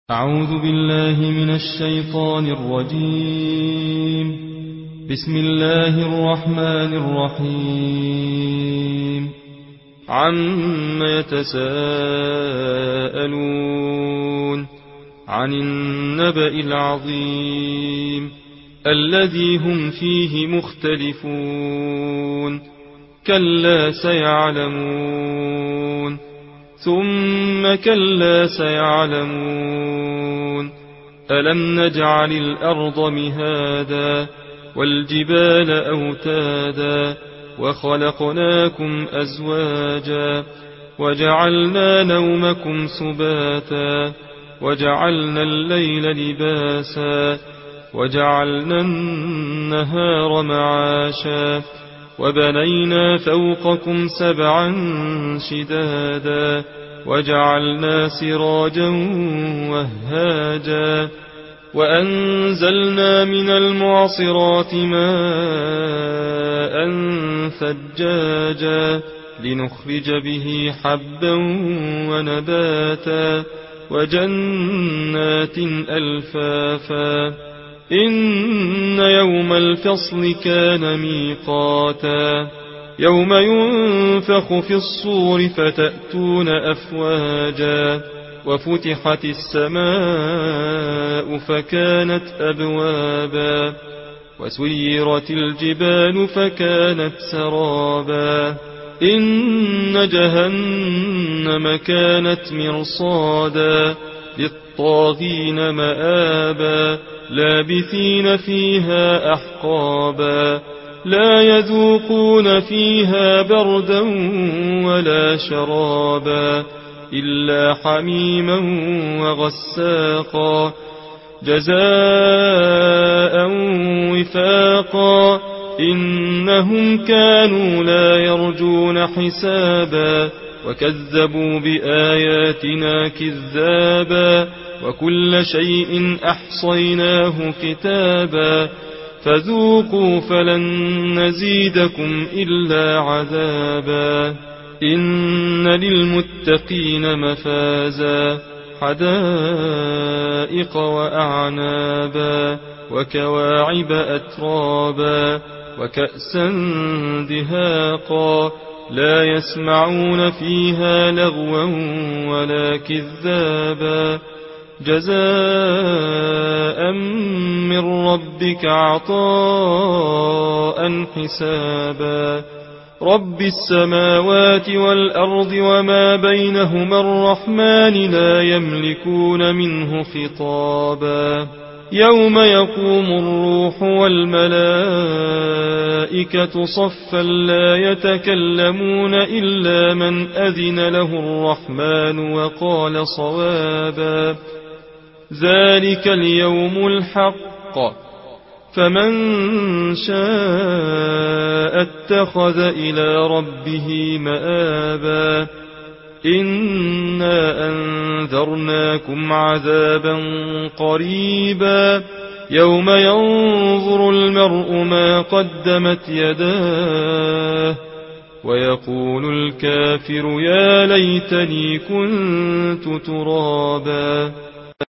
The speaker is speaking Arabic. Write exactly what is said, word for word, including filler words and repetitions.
أعوذ بالله من الشيطان الرجيم. بسم الله الرحمن الرحيم. عم يتساءلون عن النبأ العظيم الذي هم فيه مختلفون كلا سيعلمون ثم كلا سيعلمون ألم نجعل الأرض مهادا والجبال أوتادا وخلقناكم أزواجا وجعلنا نومكم سباتا وجعلنا الليل لباسا وجعلنا النهار معاشا وبنينا فوقكم سبعا شدادا وجعلنا سراجا وهاجا وأنزلنا من المعصرات ماء ثجاجا لنخرج به حبا ونباتا وجنات ألفافا إن يوم الفصل كان ميقاتا يوم ينفخ في الصور فتأتون أفواجا وفتحت السماء فكانت أبوابا وسيرت الجبال فكانت سرابا إن جهنم كانت مرصادا للطاغين مآبا لابثين فيها أحقابا لا يذوقون فيها بردا ولا شرابا إلا حميما وغساقا جزاء وفاقا إنهم كانوا لا يرجون حسابا وكذبوا بآياتنا كذابا وكل شيء أحصيناه كتابا فذوقوا فلن نزيدكم إلا عذابا إن للمتقين مفازا حدائق وأعنابا وكواعب أترابا وكأسا دهاقا لا يسمعون فيها لغوا ولا كذابا جزاء من ربك عطاء حسابا رب السماوات والأرض وما بينهما الرحمن لا يملكون منه خطابا يوم يقوم الروح والملائكة صفا لا يتكلمون إلا من أذن له الرحمن وقال صوابا ذلك اليوم الحق فمن شاء اتخذ إلى ربه مآبا إنا أنذرناكم عذابا قريبا يوم ينظر المرء ما قدمت يداه ويقول الكافر يا ليتني كنت ترابا